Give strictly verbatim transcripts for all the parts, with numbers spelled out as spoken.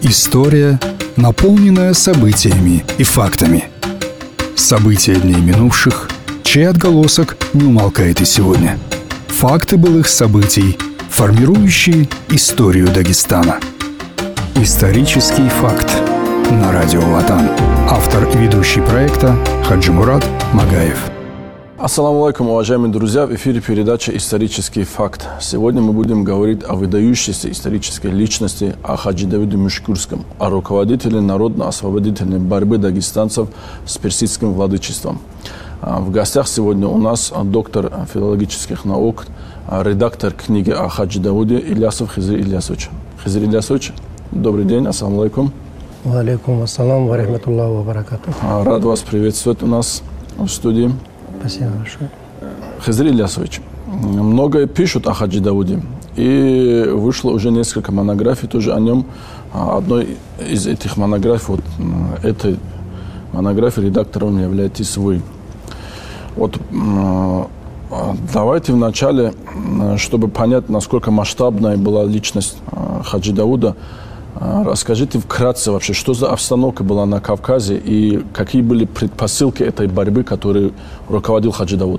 История, наполненная событиями и фактами. События дней минувших, чей отголосок не умолкает и сегодня. Факты былых событий, формирующие историю Дагестана. Исторический факт на радио Ватан. Автор и ведущий проекта Хаджимурат Магаев. Ассаламу алейкум, уважаемые друзья! В эфире передача «Исторический факт». Сегодня мы будем говорить о выдающейся исторической личности, о Хаджи Давуде Мушкурском, о руководителе народно-освободительной борьбы дагестанцев с персидским владычеством. В гостях сегодня у нас доктор филологических наук, редактор книги о Хаджи Давуде Ильясов Хизр Ильясович. Хизр Ильясович, добрый день, ассаламу алейкум. Ва алейкум ассалам ва рахматуллахи ва баракатух. Рад вас приветствовать у нас в студии. Спасибо большое. Хизр Ильясович, многое пишут о Хаджи Давуде, и вышло уже несколько монографий тоже о нем. Одной из этих монографий, вот этой монографии редактором являетесь вы. Вот давайте вначале, чтобы понять, насколько масштабная была личность Хаджи Давуда, расскажите вкратце вообще, что за обстановка была на Кавказе и какие были предпосылки этой борьбы, которой руководил Хаджи Давуд?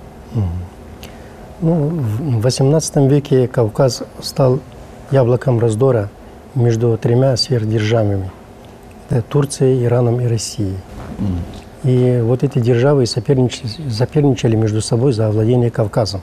Ну, в восемнадцатом веке Кавказ стал яблоком раздора между тремя сверхдержавами – Турцией, Ираном и Россией. Mm. И вот эти державы соперничали, соперничали между собой за овладение Кавказом.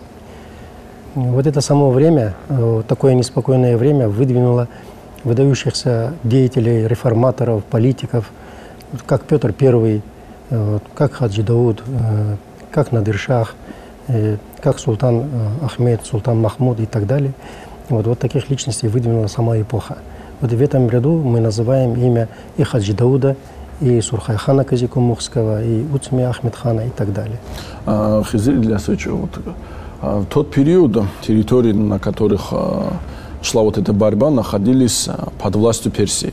Вот это само время, такое неспокойное время, выдвинуло выдающихся деятелей, реформаторов, политиков, как Петр Первый, как Хаджи Давуд, как Надыр-Шах, как султан Ахмед, султан Махмуд и так далее. Вот, вот таких личностей выдвинула сама эпоха. Вот в этом ряду мы называем имя и Хаджи Давуда, и Сурхайхана Казикумухского, и Уцми Ахмедхана и так далее. Хизр Ильясович, вот, тот период, территории, на которых шла вот эта борьба, находились под властью Персии.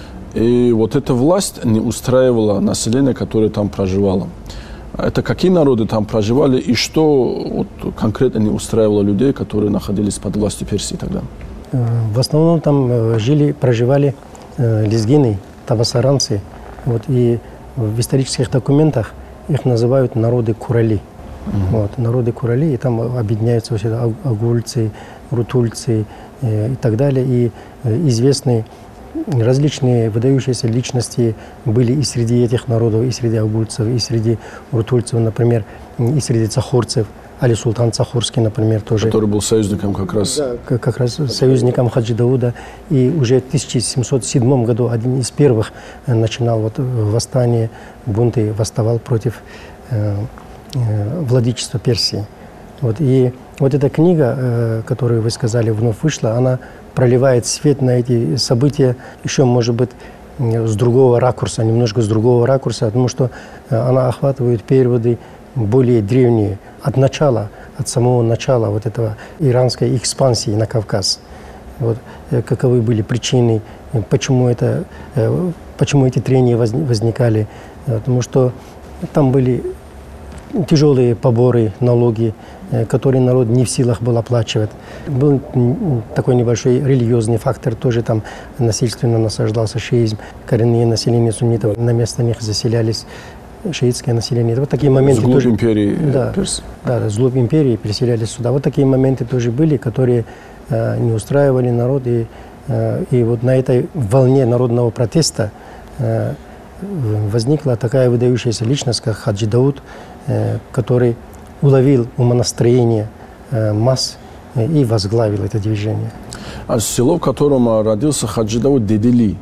И вот эта власть не устраивала население, которое там проживало. Это какие народы там проживали и что вот конкретно не устраивало людей, которые находились под властью Персии тогда? В основном там жили, проживали лезгины, табасаранцы. Вот, и в исторических документах их называют народы Курали. Mm-hmm. Вот, народы Курали, и там объединяются все агульцы, рутульцы и так далее. И известные различные выдающиеся личности были и среди этих народов, и среди агульцев, и среди рутульцев, например, и среди цахурцев. Али Султан Цахурский, например, тоже. Который был союзником как раз. Да, как раз союзником Хаджи Давуда. И уже в тысяча семьсот седьмом году один из первых начинал вот восстание, бунты, восставал против э, э, владычества Персии. Вот. И вот эта книга, э, которую вы сказали, вновь вышла, она проливает свет на эти события еще, может быть, с другого ракурса, немножко с другого ракурса, потому что она охватывает периоды более древние, от начала, от самого начала вот этого иранской экспансии на Кавказ. Вот, каковы были причины, почему, это, почему эти трения возникали. Потому что там были тяжелые поборы, налоги, которые народ не в силах был оплачивать. Был такой небольшой религиозный фактор, тоже там насильственно насаждался шиизм. Коренные населения суннитов, на место них заселялись шиитское население. Вот такие моменты Зглуб тоже, империи. Да, да, зглуб империи переселялись сюда. Вот такие моменты тоже были, которые э, не устраивали народ. И, э, и вот на этой волне народного протеста э, возникла такая выдающаяся личность, как Хаджи Давуд, э, который уловил умонастроение э, масс э, и возглавил это движение. А село, в котором родился Хаджи Давуд, Дедели,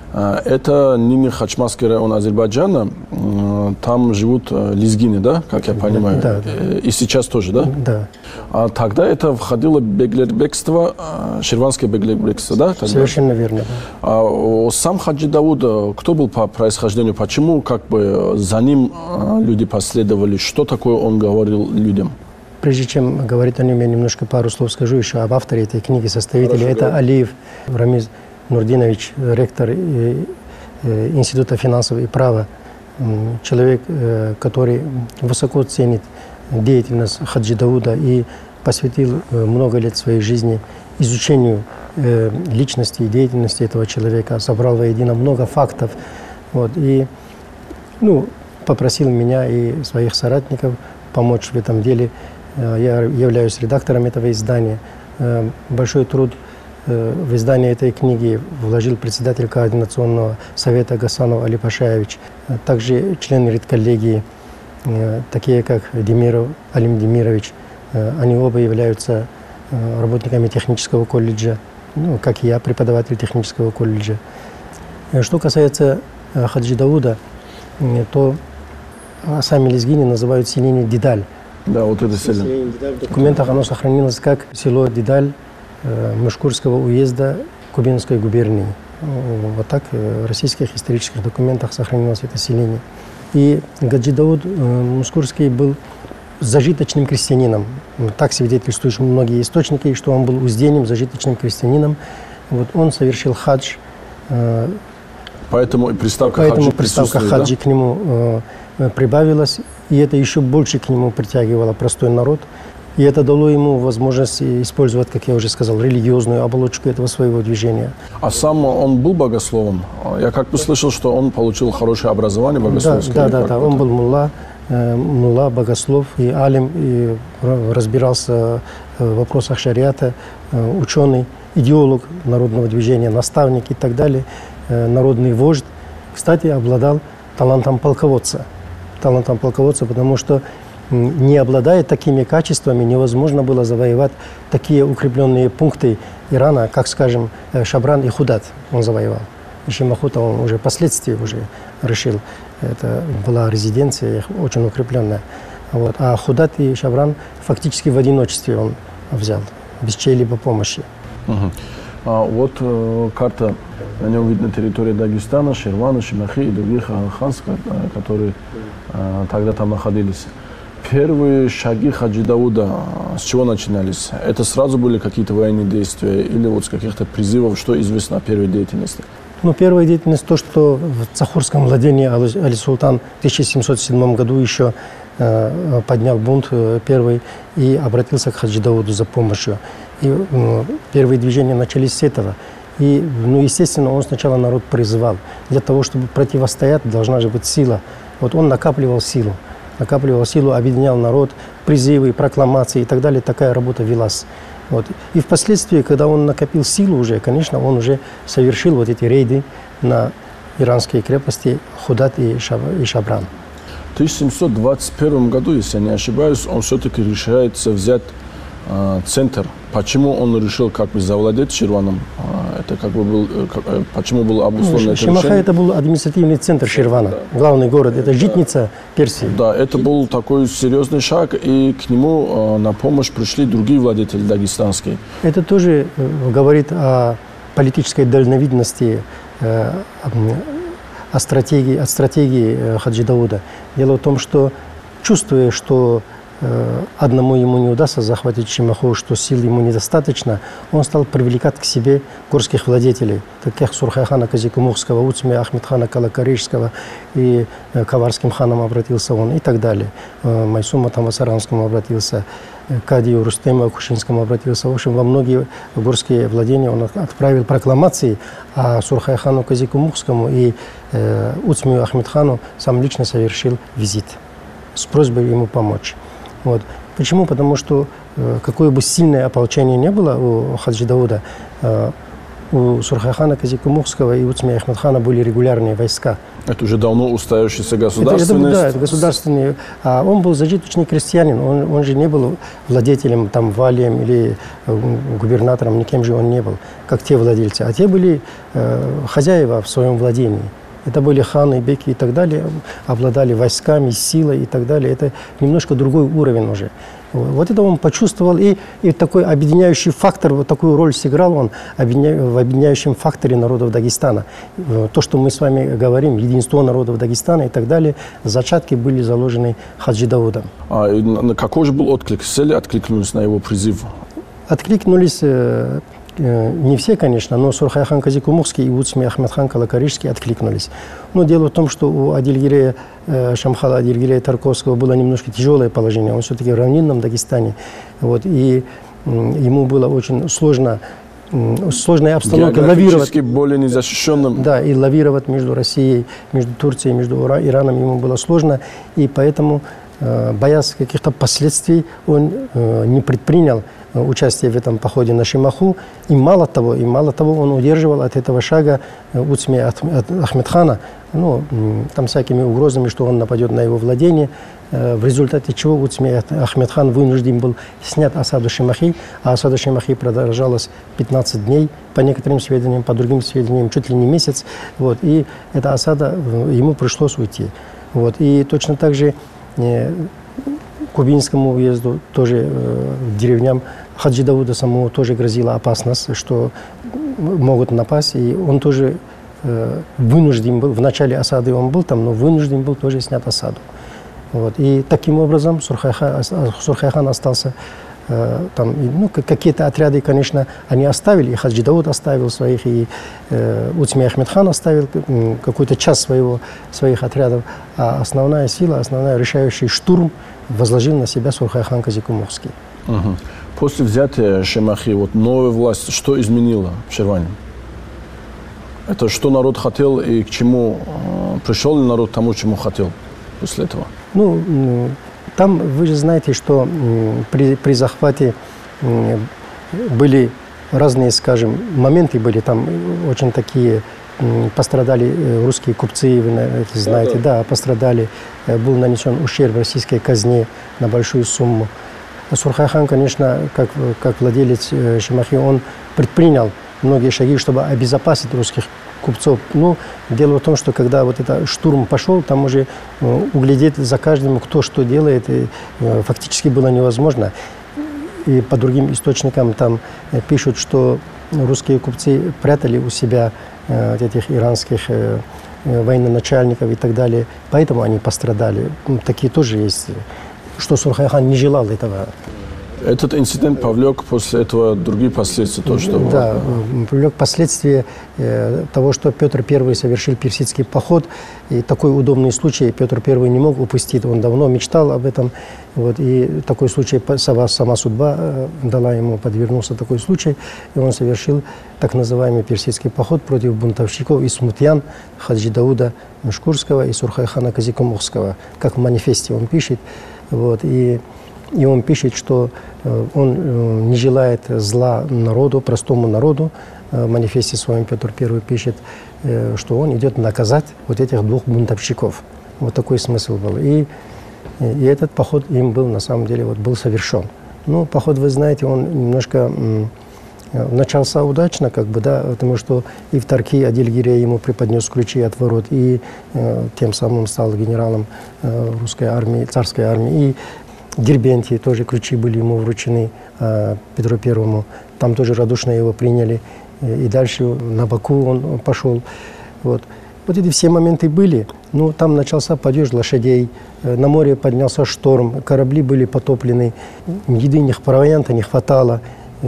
это ныне Хачмазский район Азербайджана. Там живут лезгины, да, как я понимаю? Да, да. И сейчас тоже, да? Да. А тогда это входило беглербекство, ширванское беглербекство, да? Тогда? Совершенно верно. Да. А сам Хаджи Давуд, кто был по происхождению? Почему как бы за ним люди последовали? Что такое он говорил людям? Прежде чем говорить о нем, я немножко пару слов скажу еще об авторе этой книги, составителе. Хорошо, это да. Алиев Рамиз Нурдинович, ректор Института финансов и права, человек, который высоко ценит деятельность Хаджи Давуда и посвятил много лет своей жизни изучению э, личности и деятельности этого человека, собрал воедино много фактов. Вот, и ну, попросил меня и своих соратников помочь в этом деле. Я являюсь редактором этого издания. Большой труд в издание этой книги вложил председатель Координационного совета Гасанов Али Пашаевич. Также члены редколлегии, такие как Демиров Алим Демирович. Они оба являются работниками технического колледжа, ну, как и я, преподаватель технического колледжа. Что касается Хаджи Дауда, то сами лезгины называют селение Дидаль. Да, вот это селение. В документах оно сохранилось как село Дидаль Мышкурского уезда Кубинской губернии. Вот так в российских исторических документах сохранилось это селение. И Хаджи Дауд Мышкурский был зажиточным крестьянином. Так свидетельствуют многие источники, что он был узденным, зажиточным крестьянином. Вот он совершил хадж. Поэтому приставка Поэтому хаджи приставка хаджи, да, к нему э, прибавилась, и это еще больше к нему притягивало простой народ. И это дало ему возможность использовать, как я уже сказал, религиозную оболочку этого своего движения. А сам он был богословом? Я как бы слышал, что он получил хорошее образование богословское. Да, да, да, да. Он был мулла, э, мулла, богослов и алим, и разбирался в вопросах шариата, э, ученый, идеолог народного движения, наставник и так далее. Народный вождь, кстати, обладал талантом полководца. Талантом полководца, потому что, не обладая такими качествами, невозможно было завоевать такие укрепленные пункты Ирана, как, скажем, Шабран и Худат он завоевал. Шимахута он уже впоследствии уже решил. Это была резиденция их очень укрепленная. Вот. А Худат и Шабран фактически в одиночестве он взял, без чьей-либо помощи. Угу. А вот э, карта, на нем видно территория Дагестана, Ширвана, Шимахи и других ханств, которые э, тогда там находились. Первые шаги Хаджи Дауда с чего начинались? Это сразу были какие-то военные действия или вот с каких-то призывов, что известно о первой деятельности? Ну, первая деятельность то, что в Цахурском владении Али-Султан в тысяча семьсот седьмом году еще э, поднял бунт э, первый и обратился к Хаджи Дауду за помощью. И ну, первые движения начались с этого. И, ну, естественно, он сначала народ призывал. Для того, чтобы противостоять, должна же быть сила. Вот он накапливал силу. Накапливал силу, объединял народ, призывы, прокламации и так далее. Такая работа велась. Вот. И впоследствии, когда он накопил силу уже, конечно, он уже совершил вот эти рейды на иранские крепости Худат и Шабран. В тысяча семьсот двадцать первом году, если я не ошибаюсь, он все-таки решается взять э, центр. Почему он решил как бы завладеть Ширваном? Э, это как бы был, как, э, почему было обусловлено ну, это Шимаха решение? Это был административный центр Ширвана, да. Главный город. Это житница да. Персии. Да, это был такой серьезный шаг, и к нему э, на помощь пришли другие владетели дагестанские. Это тоже э, говорит о политической дальновидности, э, о стратегии, о стратегии э, Хаджи Дауда. Дело в том, что чувствуя, что э, одному ему не удастся захватить Шимаху, что сил ему недостаточно, он стал привлекать к себе горских владетелей, таких Сурхайхана Казикумухского, Уцмия Ахмедхана Калакаришского, и э, Каварским ханом обратился он, и так далее. Э, Майсума Тамасаранскому обратился, э, Кадию Рустему Акушинскому обратился. В общем, во многие горские владения он отправил прокламации, а Сурхайхану Казикумухскому и э, Уцмию Ахмедхану сам лично совершил визит с просьбой ему помочь. Вот. Почему? Потому что э, какое бы сильное ополчение не было у Хаджи Дауда, э, у Сурхайхана Казикумухского и Уцмия Ахмедхана были регулярные войска. Это уже давно устоявшаяся государственность. Это, это, да, это государственный. А он был зажиточный крестьянин, он, он же не был владетелем, там, валием или э, губернатором, никем же он не был, как те владельцы. А те были э, хозяева в своем владении. Это были ханы, беки и так далее, обладали войсками, силой и так далее. Это немножко другой уровень уже. Вот это он почувствовал, и, и такой объединяющий фактор, вот такую роль сыграл он в объединяющем факторе народов Дагестана. То, что мы с вами говорим, единство народов Дагестана и так далее, зачатки были заложены Хаджи Даудом. А какой же был отклик? Все ли откликнулись на его призыв? Откликнулись не все, конечно, но Сурхайхан Казикумухский и Уцмия Ахмедхан Калакаришский откликнулись. Но дело в том, что у Адильгирея, Шамхала Адильгирея Тарковского было немножко тяжелое положение. Он все-таки в равнинном Дагестане. Вот, и ему было очень сложно сложной обстановке лавировать. более незащищенным. Да, и лавировать между Россией, между Турцией, между Ираном ему было сложно, и поэтому, боясь каких-то последствий, он не предпринял участие в этом походе на Шимаху. И мало того, и мало того, он удерживал от этого шага Уцми Ахмедхана, ну, там всякими угрозами, что он нападет на его владение, в результате чего Уцми Ахмедхан вынужден был снять осаду Шимахи, а осада Шимахи продолжалась пятнадцать дней, по некоторым сведениям, по другим сведениям, чуть ли не месяц. Вот, и эта осада, ему пришлось уйти. Вот, и точно так же Кубинскому уезду, тоже деревням Хаджи Дауда самому тоже грозила опасность, что могут напасть, и он тоже вынужден был, в начале осады он был там, но вынужден был тоже снять осаду. Вот. И таким образом Сурхайхан, Сурхайхан остался э, там, и, ну, какие-то отряды, конечно, они оставили, и Хаджи Дауд оставил своих, и э, Уцми Ахмедхан оставил э, какую-то часть своего, своих отрядов, а основная сила, основной решающий штурм возложил на себя Сурхайхан Казикумухский. Угу. После взятия Шимахи, вот новая власть, что изменила в Ширване? Это что народ хотел и к чему э, пришел ли народ к тому, чему хотел после этого? Ну, там вы же знаете, что при, при захвате были разные, скажем, моменты были, там очень такие, пострадали русские купцы, вы знаете, да, да, пострадали, был нанесен ущерб российской казне на большую сумму. Сурхайхан, конечно, как, как владелец Шимахи, он предпринял многие шаги, чтобы обезопасить русских купцов. Но дело в том, что когда вот этот штурм пошел, там уже углядеть за каждым, кто что делает, и фактически было невозможно. И по другим источникам там пишут, что русские купцы прятали у себя вот этих иранских военачальников и так далее. Поэтому они пострадали. Такие тоже есть, что Сурхайхан не желал этого. Этот инцидент повлек после этого другие последствия? То, что да, повлек последствия э, того, что Петр Первый совершил персидский поход. И такой удобный случай Петр Первый не мог упустить. Он давно мечтал об этом. Вот, и такой случай, сама, сама судьба э, дала ему, подвернулся такой случай. И он совершил так называемый персидский поход против бунтовщиков и смутьян Хаджи Дауда Мушкурского и Сурхайхана Казикумухского. Как в манифесте он пишет. Вот, и И он пишет, что он не желает зла народу, простому народу. В манифесте своем Петр Первый пишет, что он идет наказать вот этих двух бунтовщиков. Вот такой смысл был. И, и этот поход им был, на самом деле, вот, был совершен. Ну, поход, вы знаете, он немножко начался удачно, как бы, да, потому что и в Тарки Адильгирей ему преподнес ключи от ворот, и э, тем самым стал генералом э, русской армии, царской армии. И Дербенте тоже ключи были ему вручены, э, Петру Первому. Там тоже радушно его приняли. И дальше на Баку он пошел. Вот. Вот эти все моменты были. Ну, там начался падеж лошадей, на море поднялся шторм, корабли были потоплены, еды, не, провианта не хватало.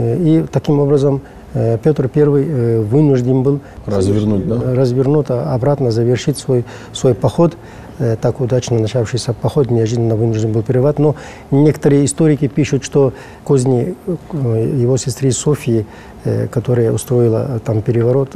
И таким образом Петр Первый вынужден был развернуть, да? развернуть, обратно завершить свой, свой поход. Так удачно начавшийся поход неожиданно вынужден был прервать. Но некоторые историки пишут, что козни его сестры Софьи, которая устроила там переворот,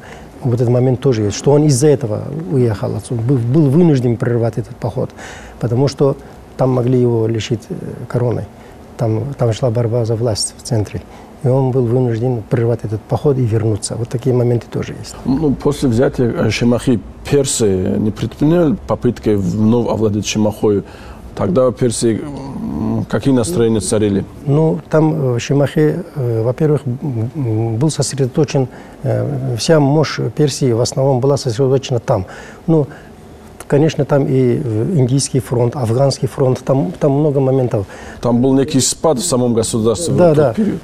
в этот момент тоже есть, что он из-за этого уехал, был, был вынужден прервать этот поход, потому что там могли его лишить короны. Там, там шла борьба за власть в центре. И он был вынужден прервать этот поход и вернуться. Вот такие моменты тоже есть. Ну, после взятия Шимахи персы не предприняли попытки вновь овладеть Шимахой. Тогда персы какие настроения царили? Ну, там в Шимахе, во-первых, был сосредоточен, вся мощь Персии в основном была сосредоточена там. Ну, конечно, там и Индийский фронт, Афганский фронт, там, там много моментов. Там был некий спад в самом государстве. Да, да. Период.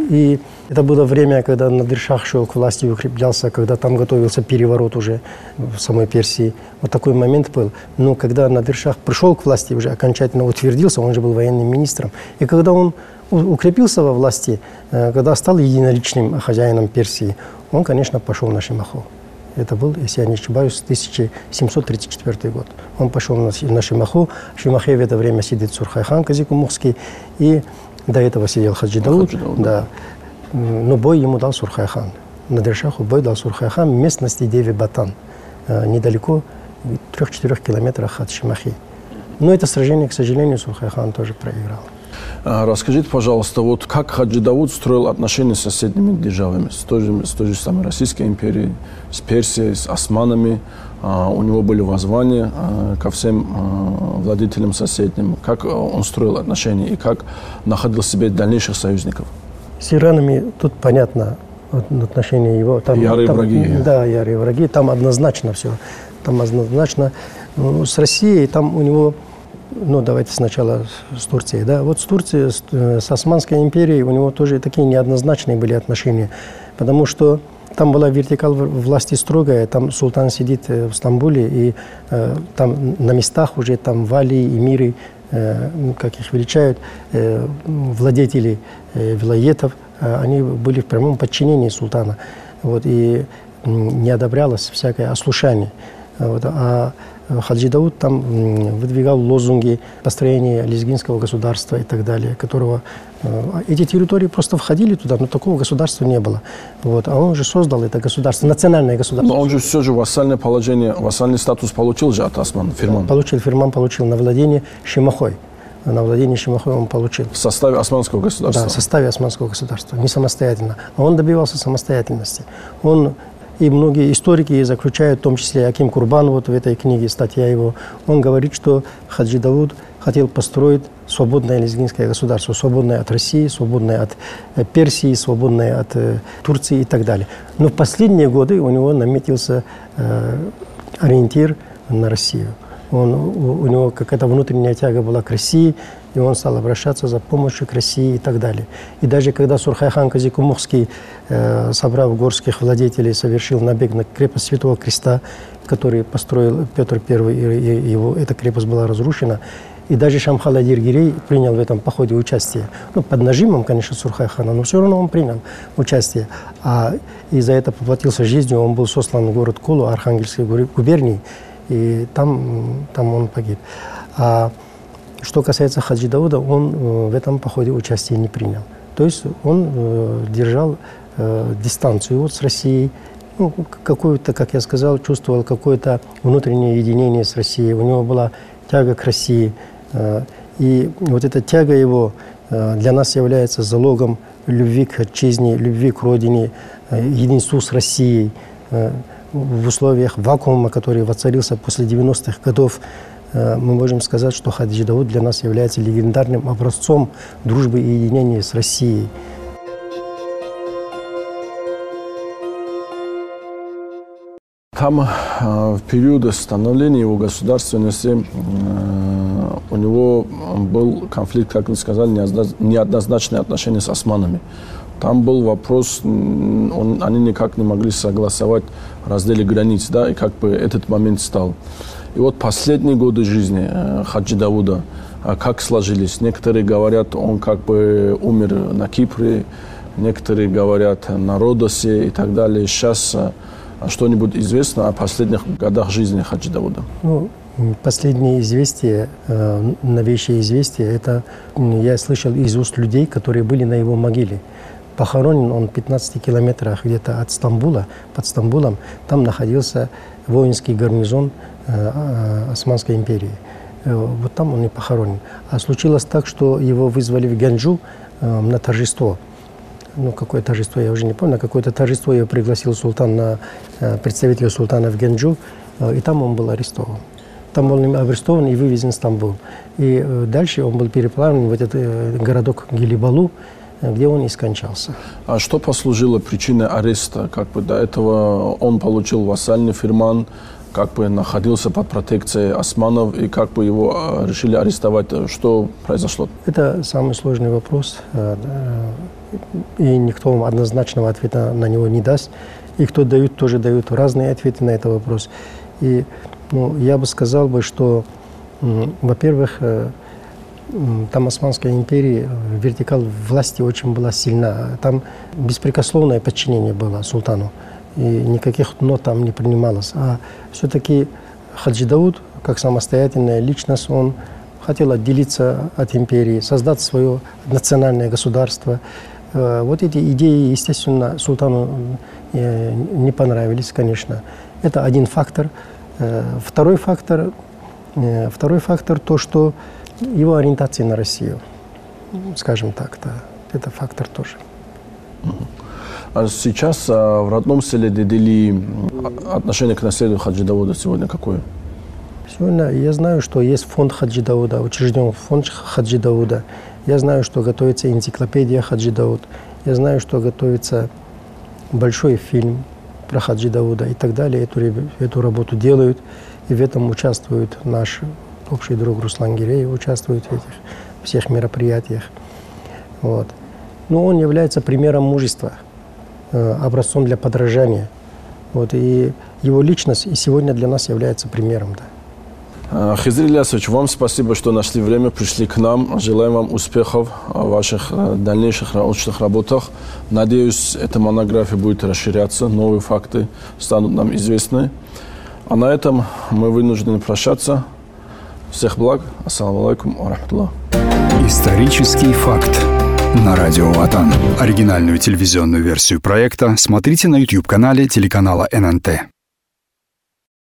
И это было время, когда Надир-Шах шел к власти и укреплялся, когда там готовился переворот уже в самой Персии. Вот такой момент был. Но когда Надир-Шах пришел к власти, уже окончательно утвердился, он же был военным министром. И когда он укрепился во власти, когда стал единоличным хозяином Персии, он, конечно, пошел на Шимаху. Это был, если я не ошибаюсь, тысяча семьсот тридцать четвёртый год. Он пошел на, на Шимаху. В Шимахе в это время сидит Сурхайхан Казикумухский. И до этого сидел Хаджи Дауд. Да. но бой ему дал Сурхай-хан. На Дершаху бой дал Сурхай-хан в местности Деви-Батан, недалеко, в трех-четырех километрах от Шимахи. Но это сражение, к сожалению, Сурхай-хан тоже проиграл. Расскажите, пожалуйста, вот как Хаджи Дауд строил отношения с соседними державами, с той же, с той же самой Российской империей, с Персией, с османами. У него были воззвания ко всем владетелям соседним. Как он строил отношения и как находил себе дальнейших союзников? С иранами тут понятно отношения его. Там, ярые там, враги. Да, ярые враги. Там однозначно все. Там однозначно. Ну, с Россией там у него... Ну, давайте сначала с Турцией. Да? Вот с Турцией, с, с Османской империей у него тоже такие неоднозначные были отношения. Потому что там была вертикаль власти строгая. Там султан сидит в Стамбуле, и э, там на местах уже там вали, эмиры, э, как их величают, э, владетели э, вилаетов, э, они были в прямом подчинении султана. Вот, и не одобрялось всякое ослушание. Вот, а Хаджи Дауд там выдвигал лозунги построения лезгинского государства и так далее, которого эти территории просто входили туда, но такого государства не было. Вот, а он же создал это государство, национальное государство. Но он же все же вассальное положение, вассальный статус получил же от осман, Фирман. Получил, Фирман получил на владение Шимахой. На владение Шимахой он получил. В составе османского государства? Да, в составе османского государства, не самостоятельно. А он добивался самостоятельности. Он... И многие историки заключают, в том числе Аким Курбан, вот в этой книге, статья его, он говорит, что Хаджи Дауд хотел построить свободное лезгинское государство, свободное от России, свободное от Персии, свободное от Турции и так далее. Но в последние годы у него наметился э, ориентир на Россию. Он, у, у него какая-то внутренняя тяга была к России, и он стал обращаться за помощью к России и так далее. И даже когда Сурхай-хан Казикумухский, э, собрав горских владетелей, совершил набег на крепость Святого Креста, который построил Петр Первый, и, и его, эта крепость была разрушена, и даже Шамхал-Адир-Гирей принял в этом походе участие. Ну, под нажимом, конечно, Сурхай-хана, но все равно он принял участие. А и за это поплатился жизнью, он был сослан в город Кулу, Архангельской губернии, и там, там он погиб. А что касается Хаджи Дауда, он э, в этом походе участия не принял. То есть он э, держал э, дистанцию вот с Россией, ну, какую-то, как я сказал, чувствовал какое-то внутреннее единение с Россией. У него была тяга к России. Э, и вот эта тяга его э, для нас является залогом любви к отчизне, любви к родине, э, единству с Россией. Э, в условиях вакуума, который воцарился после девяностых годов, мы можем сказать, что Хаджи Дауд для нас является легендарным образцом дружбы и единения с Россией. Там в период становления его государственности у него был конфликт, как вы сказали, неоднозначные отношения с османами. Там был вопрос, он, они никак не могли согласовать разделе границ, да, и как бы этот момент стал. И вот последние годы жизни э, Хаджи Дауда, э, как сложились? Некоторые говорят, он как бы умер на Кипре, некоторые говорят на Родосе и так далее. Сейчас э, что-нибудь известно о последних годах жизни Хаджи Дауда? Ну, последние известия, э, новейшие известия, это я слышал из уст людей, которые были на его могиле. Похоронен он в пятнадцати километрах где-то от Стамбула, под Стамбулом. Там находился воинский гарнизон э, Османской империи. Э, вот там он и похоронен. А случилось так, что его вызвали в Гянджу э, на торжество. Ну, какое торжество, я уже не помню. На какое-то торжество его пригласил султан, на, э, представителя султана в Гянджу, э, и там он был арестован. Там он был арестован и вывезен в Стамбул. И э, дальше он был переплавлен в этот э, городок Гелибалу, где он и скончался. А что послужило причиной ареста? Как бы до этого он получил вассальный фирман, как бы находился под протекцией османов, и как бы его решили арестовать. Что произошло? Это самый сложный вопрос, и никто вам однозначного ответа на него не даст. И кто дают, тоже дают разные ответы на этот вопрос. И ну, я бы сказал, бы, что, во-первых, там Османской империи вертикаль власти очень была сильна. Там беспрекословное подчинение было султану. И никаких «но» там не принималось. А все-таки Хаджи Дауд, как самостоятельная личность, он хотел отделиться от империи, создать свое национальное государство. Вот эти идеи, естественно, султану не понравились, конечно. Это один фактор. Второй фактор, второй фактор то, что его ориентация на Россию, скажем так, да, это фактор тоже. А сейчас в родном селе Дедели отношение к наследию Хаджи Дауда сегодня какое? Сегодня я знаю, что есть фонд Хаджи Дауда, учрежден фонд Хаджи Дауда. Я знаю, что готовится энциклопедия Хаджи Дауд. Я знаю, что готовится большой фильм про Хаджи Дауда и так далее. Эту, эту работу делают, и в этом участвует наш общий друг Руслан Гиреев, участвует в этих всех мероприятиях. Вот. Но он является примером мужества, образцом для подражания. Вот. И его личность и сегодня для нас является примером. Да. Хизр Ильясович, вам спасибо, что нашли время, пришли к нам. Желаем вам успехов в ваших дальнейших научных работах. Надеюсь, эта монография будет расширяться, новые факты станут нам известны. А на этом мы вынуждены прощаться. Всех благ. Ассаламу алейкум ва рахматуллах. Исторический факт на радио Ватан. Оригинальную телевизионную версию проекта смотрите на YouTube-канале телеканала эн эн тэ.